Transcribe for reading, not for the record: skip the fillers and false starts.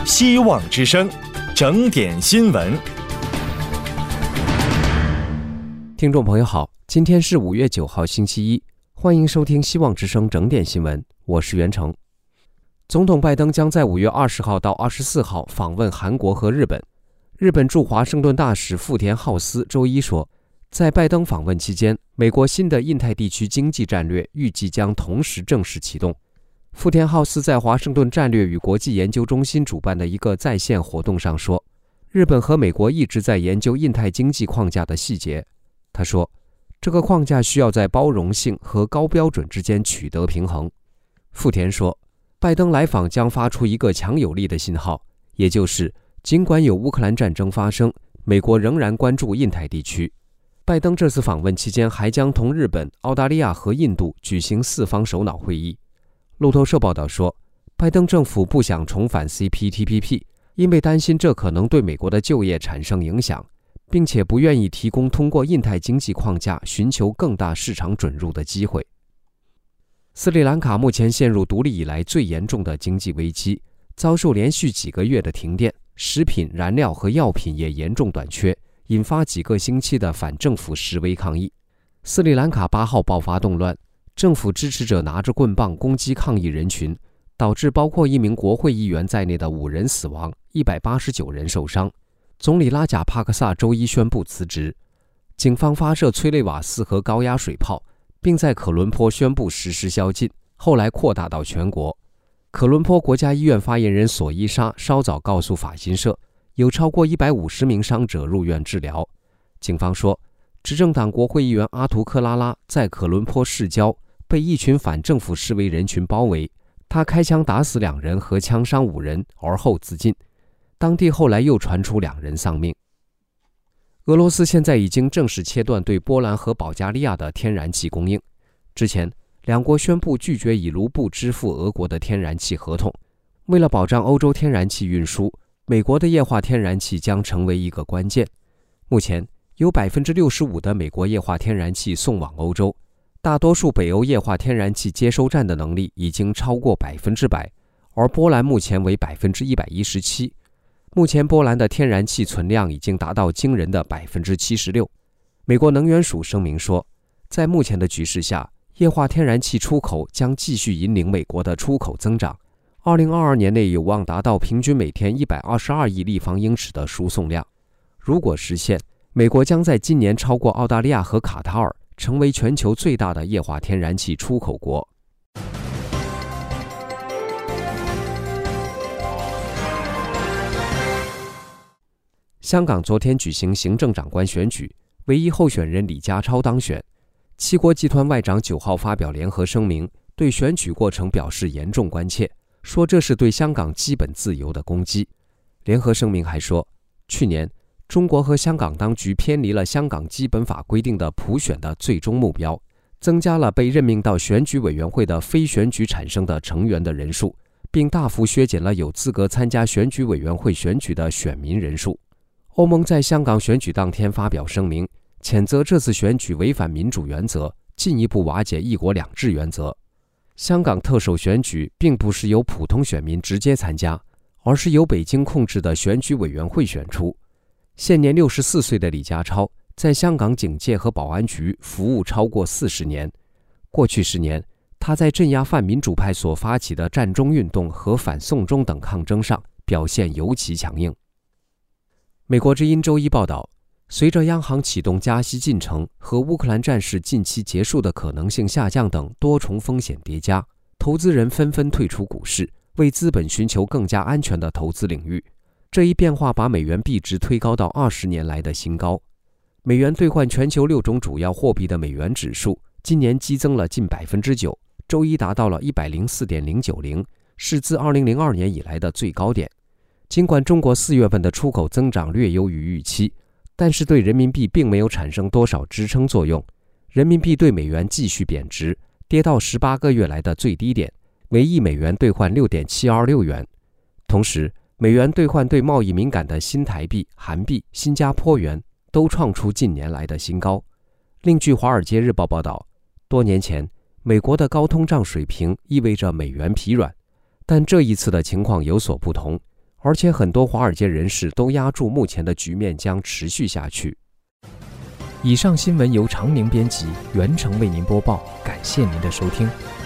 希望之声，整点新闻。 听众朋友好，今天是5月9号星期一，欢迎收听希望之声整点新闻，我是袁成。总统拜登将在5月20号到24号访问韩国和日本。日本驻华盛顿大使富田浩司周一说，在拜登访问期间，美国新的印太地区经济战略预计将同时正式启动。富田浩司在华盛顿战略与国际研究中心主办的一个在线活动上说，日本和美国一直在研究印太经济框架的细节。他说，这个框架需要在包容性和高标准之间取得平衡。富田说，拜登来访将发出一个强有力的信号，也就是尽管有乌克兰战争发生，美国仍然关注印太地区。拜登这次访问期间还将同日本、澳大利亚和印度举行4方首脑会议。路透社报道说，拜登政府不想重返 CPTPP， 因为担心这可能对美国的就业产生影响，并且不愿意提供通过印太经济框架寻求更大市场准入的机会。斯里兰卡目前陷入独立以来最严重的经济危机，遭受连续几个月的停电，食品、燃料和药品也严重短缺，引发几个星期的反政府示威抗议。斯里兰卡8号爆发动乱，政府支持者拿着棍棒攻击抗议人群，导致包括1名国会议员在内的5人死亡，189人受伤。总理拉贾帕克萨周一宣布辞职。警方发射催泪瓦斯和高压水炮，并在可伦坡宣布实施宵禁，后来扩大到全国。可伦坡国家医院发言人索伊莎稍早告诉法新社，有超过150名伤者入院治疗。警方说，执政党国会议员阿图克拉拉在可伦坡市郊被一群反政府示威人群包围，他开枪打死2人和枪伤5人，而后自尽。当地后来又传出2人丧命。俄罗斯现在已经正式切断对波兰和保加利亚的天然气供应。之前两国宣布拒绝以卢布支付俄国的天然气合同。为了保障欧洲天然气运输，美国的液化天然气将成为一个关键。目前有 65% 的美国液化天然气送往欧洲，大多数北欧液化天然气接收站的能力已经超过 100%， 而波兰目前为 117%。 目前波兰的天然气存量已经达到惊人的 76%。 美国能源署声明说，在目前的局势下，液化天然气出口将继续引领美国的出口增长，2022年内有望达到平均每天122亿立方英尺的输送量。如果实现，美国将在今年超过澳大利亚和卡塔尔，成为全球最大的液化天然气出口国。香港昨天举行行政长官选举，唯一候选人李家超当选。七国集团外长9号发表联合声明，对选举过程表示严重关切，说这是对香港基本自由的攻击。联合声明还说，去年中国和香港当局偏离了香港基本法规定的普选的最终目标，增加了被任命到选举委员会的非选举产生的成员的人数，并大幅削减了有资格参加选举委员会选举的选民人数。欧盟在香港选举当天发表声明，谴责这次选举违反民主原则，进一步瓦解一国两制原则。香港特首选举并不是由普通选民直接参加，而是由北京控制的选举委员会选出。现年64岁的李家超在香港警界和保安局服务超过40年。过去10年，他在镇压泛民主派所发起的占中运动和反送中等抗争上表现尤其强硬。美国之音周一报道，随着央行启动加息进程和乌克兰战事近期结束的可能性下降等多重风险叠加，投资人纷纷退出股市，为资本寻求更加安全的投资领域。这一变化把美元币值推高到20年来的新高。美元兑换全球6种主要货币的美元指数今年激增了近 9%， 周一达到了 104.090， 是自2002年以来的最高点。尽管中国4月份的出口增长略优于预期，但是对人民币并没有产生多少支撑作用。人民币对美元继续贬值，跌到18个月来的最低点，为1美元兑换 6.726 元。同时，美元兑换对贸易敏感的新台币、韩币、新加坡元都创出近年来的新高。另据《华尔街日报》报道，多年前，美国的高通胀水平意味着美元疲软，但这一次的情况有所不同。 而且很多华尔街人士都押注目前的局面将持续下去。以上新闻由常宁编辑，袁成为您播报，感谢您的收听。